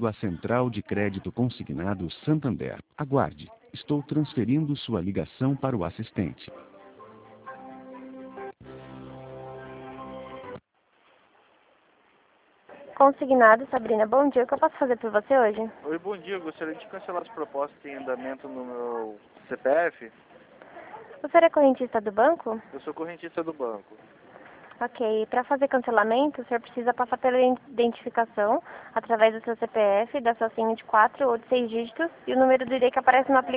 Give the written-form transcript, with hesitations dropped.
Bem-vindo à Central de Crédito Consignado Santander. Aguarde. Estou transferindo sua ligação para o assistente. Consignado, Sabrina, bom dia. O que eu posso fazer por você hoje? Oi, bom dia. Eu gostaria de cancelar as propostas em andamento no meu CPF. Você é correntista do banco? Eu sou correntista do banco. Ok. Para fazer cancelamento, o senhor precisa passar pela identificação através do seu CPF, da sua senha de 4 ou de 6 dígitos e o número do ID que aparece no aplicativo.